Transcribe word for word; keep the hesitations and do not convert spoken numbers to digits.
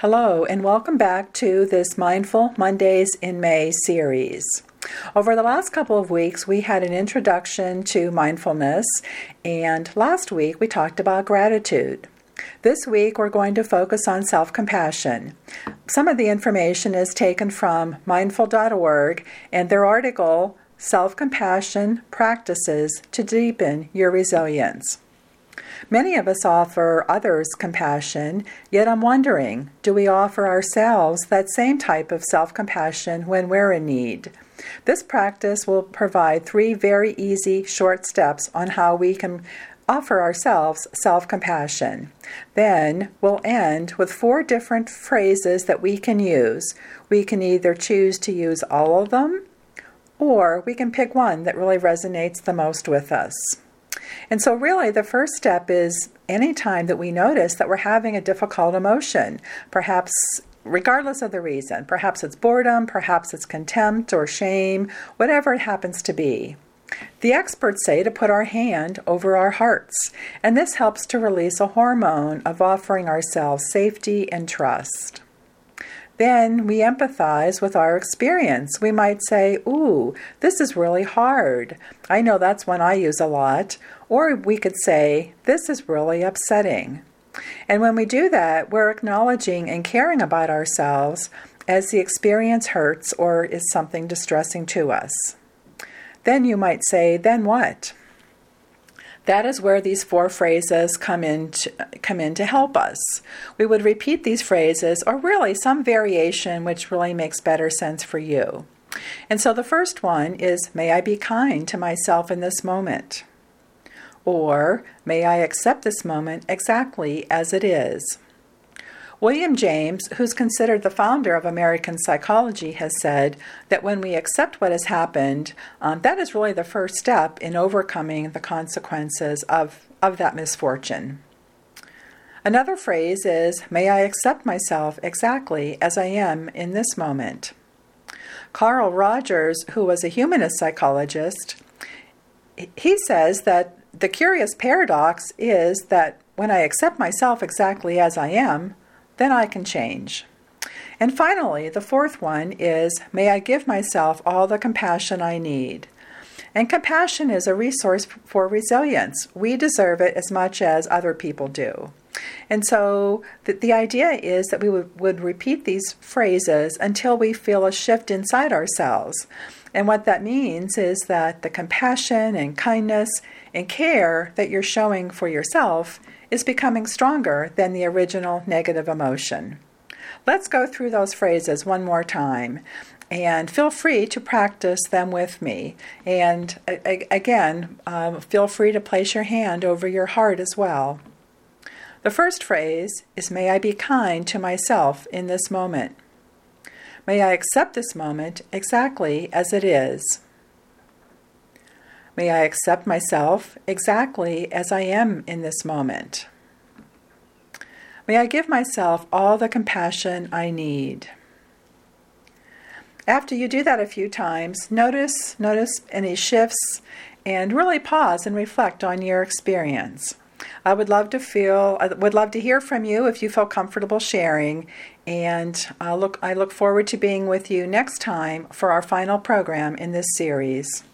Hello, and welcome back to this Mindful Mondays in May series. Over the last couple of weeks, we had an introduction to mindfulness, and last week we talked about gratitude. This week, we're going to focus on self-compassion. Some of the information is taken from mindful dot org and their article, Self-Compassion Practices to Deepen Your Resilience. Many of us offer others compassion, yet I'm wondering, do we offer ourselves that same type of self-compassion when we're in need? This practice will provide three very easy, short steps on how we can offer ourselves self-compassion. Then we'll end with four different phrases that we can use. We can either choose to use all of them, or we can pick one that really resonates the most with us. And so really the first step is any time that we notice that we're having a difficult emotion, perhaps regardless of the reason, perhaps it's boredom, perhaps it's contempt or shame, whatever it happens to be. The experts say to put our hand over our hearts, and this helps to release a hormone of offering ourselves safety and trust. Then we empathize with our experience. We might say, ooh, this is really hard. I know that's one I use a lot. Or we could say, this is really upsetting. And when we do that, we're acknowledging and caring about ourselves as the experience hurts or is something distressing to us. Then you might say, then what? That is where these four phrases come in to, come in to help us. We would repeat these phrases, or really some variation which really makes better sense for you. And so the first one is, may I be kind to myself in this moment? Or, may I accept this moment exactly as it is? William James, who's considered the founder of American psychology, has said that when we accept what has happened, um, that is really the first step in overcoming the consequences of, of that misfortune. Another phrase is, may I accept myself exactly as I am in this moment. Carl Rogers, who was a humanist psychologist, he says that the curious paradox is that when I accept myself exactly as I am, then I can change. And finally, the fourth one is, may I give myself all the compassion I need. And compassion is a resource for resilience. We deserve it as much as other people do. And so the, the idea is that we would, would repeat these phrases until we feel a shift inside ourselves. And what that means is that the compassion and kindness and care that you're showing for yourself is becoming stronger than the original negative emotion. Let's go through those phrases one more time, and feel free to practice them with me. And a- again, um, feel free to place your hand over your heart as well. The first phrase is, may I be kind to myself in this moment. May I accept this moment exactly as it is. May I accept myself exactly as I am in this moment. May I give myself all the compassion I need. After you do that a few times, notice, notice any shifts and really pause and reflect on your experience. I would love to feel, I would love to hear from you if you feel comfortable sharing, and I look, I look forward to being with you next time for our final program in this series.